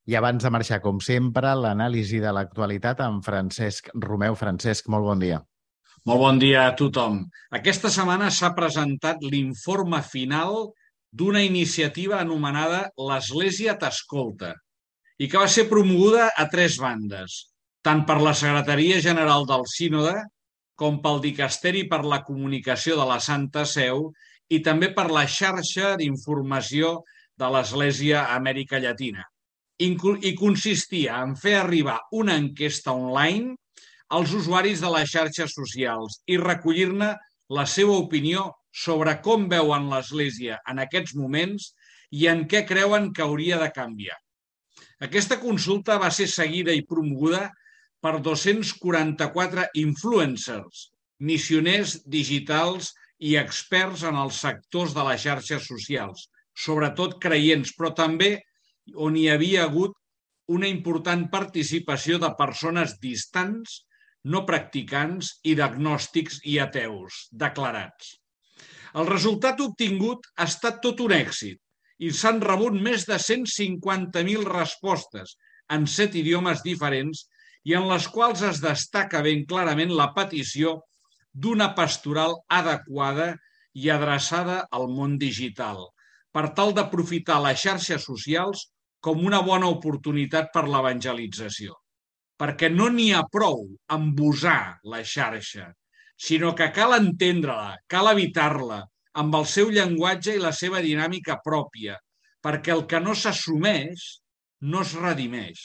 I abans de marxar, com sempre, l'anàlisi de l'actualitat amb Francesc Romeu. Francesc, molt bon dia. Molt bon dia a tothom. Aquesta setmana s'ha presentat l'informe final d'una iniciativa anomenada l'Església t'escolta i que va ser promoguda a tres bandes, tant per la Secretaria General del Sínode com pel Dicasteri per la Comunicació de la Santa Seu i també per la xarxa d'informació de l'Església a Amèrica Llatina. I consistia en fer arribar una enquesta online als usuaris de les xarxes socials i recollir-ne la seva opinió sobre com veuen l'Església en aquests moments i en què creuen que hauria de canviar. Aquesta consulta va ser seguida i promoguda per 244 influencers, missioners digitals i experts en els sectors de les xarxes socials, sobretot creients, però també on hi havia hagut una important participació de persones distants, no practicants i d'agnòstics i ateus declarats. El resultat obtingut ha estat tot un èxit i s'han rebut més de 150.000 respostes en 7 idiomes diferents i en les quals es destaca ben clarament la petició d'una pastoral adequada i adreçada al món digital, per tal d'aprofitar les xarxes socials com una bona oportunitat per l'evangelització. Perquè no n'hi ha prou amb usar la xarxa, sinó que cal entendre-la, cal evitar-la, amb el seu llenguatge i la seva dinàmica pròpia, perquè el que no s'assumeix no es redimeix.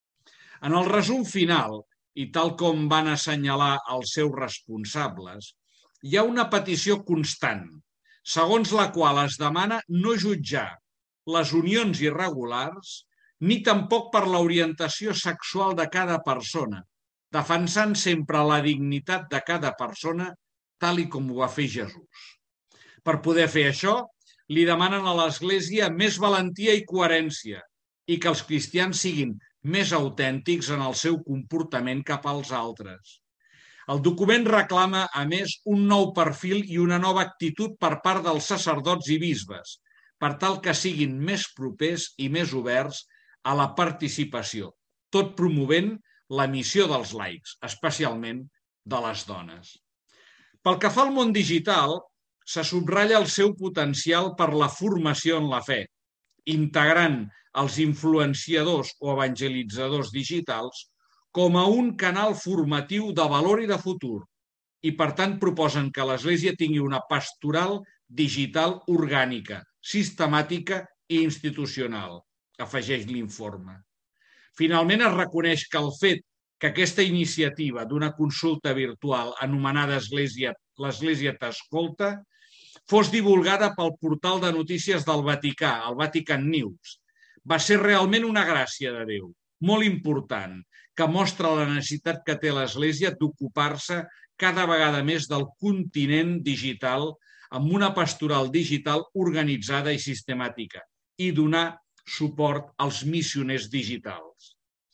En el resum final, i tal com van assenyalar els seus responsables, hi ha una petició constant, segons la qual es demana no jutjar les unions irregulars ni tampoc per l'orientació sexual de cada persona, defensant sempre la dignitat de cada persona tal i com ho va fer Jesús. Per poder fer això, li demanen a l'Església més valentia i coherència i que els cristians siguin més autèntics en el seu comportament cap als altres. El document reclama, a més, un nou perfil i una nova actitud per part dels sacerdots i bisbes, per tal que siguin més propers i més oberts a la participació, tot promovent la missió dels laics, especialment de les dones. Pel que fa al món digital, se subratlla el seu potencial per la formació en la fe, integrant els influenciadors o evangelitzadors digitals com a un canal formatiu de valor i de futur, i per tant proposen que l'Església tingui una pastoral digital orgànica, sistemàtica i institucional, afegeix l'informe. Finalment, es reconeix que el fet que aquesta iniciativa d'una consulta virtual anomenada l'Església t'escolta fos divulgada pel portal de notícies del Vaticà, el Vatican News, va ser realment una gràcia de Déu, molt important, que mostra la necessitat que té l'Església d'ocupar-se cada vegada més del continent digital amb una pastoral digital organitzada i sistemàtica i donar suport als missioners digitals.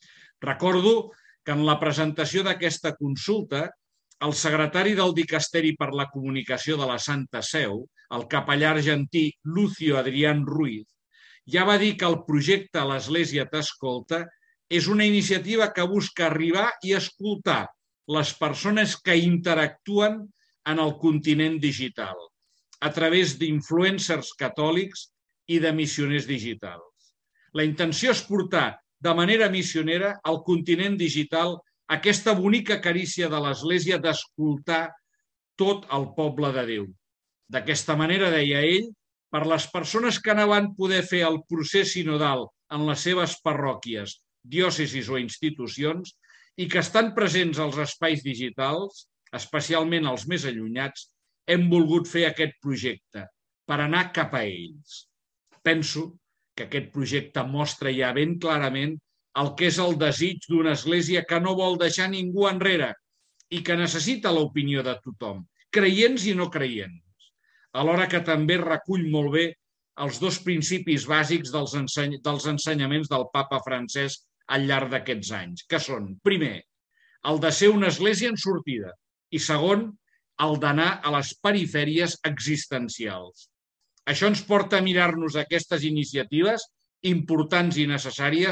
Recordo que en la presentació d'aquesta consulta, el secretari del Dicasteri per la Comunicació de la Santa Seu, el capellà argentí Lucio Adrián Ruiz, ja va dir que el projecte l'Església t'escolta és una iniciativa que busca arribar i escoltar les persones que interactuen en el continent digital, a través d'influencers catòlics i de missioners digitals. La intenció és portar de manera missionera al continent digital aquesta bonica carícia de l'Església d'escoltar tot el poble de Déu. D'aquesta manera, deia ell, per les persones que no van poder fer el procés sinodal en les seves parròquies, diòcesis o institucions i que estan presents als espais digitals, especialment els més allunyats, hem volgut fer aquest projecte per anar cap a ells. Penso que aquest projecte mostra ja ben clarament el que és el desig d'una església que no vol deixar ningú enrere i que necessita l'opinió de tothom, creients i no creients, alhora que també recull molt bé els dos principis bàsics dels ensenyaments del papa Francesc al llarg d'aquests anys, que són, primer, el de ser una església en sortida i, segon, el d'anar a les perifèries existencials. Això ens porta a mirar-nos aquestes iniciatives importants i necessàries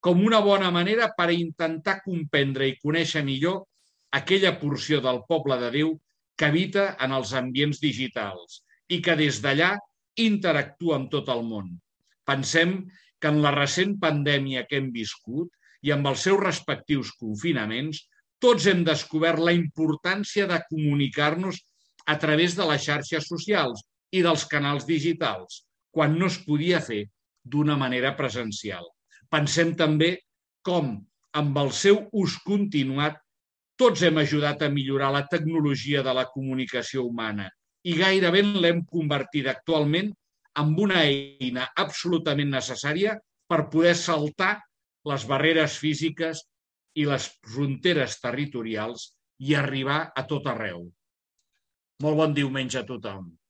com una bona manera per intentar comprendre i conèixer millor aquella porció del poble de Déu que habita en els ambients digitals i que des d'allà interactua amb tot el món. Pensem que en la recent pandèmia que hem viscut i amb els seus respectius confinaments, tots hem descobert la importància de comunicar-nos a través de les xarxes socials i dels canals digitals, quan no es podia fer d'una manera presencial. Pensem també com, amb el seu ús continuat, tots hem ajudat a millorar la tecnologia de la comunicació humana i gairebé l'hem convertit actualment en una eina absolutament necessària per poder saltar les barreres físiques i les fronteres territorials i arribar a tot arreu. Molt bon diumenge a tothom.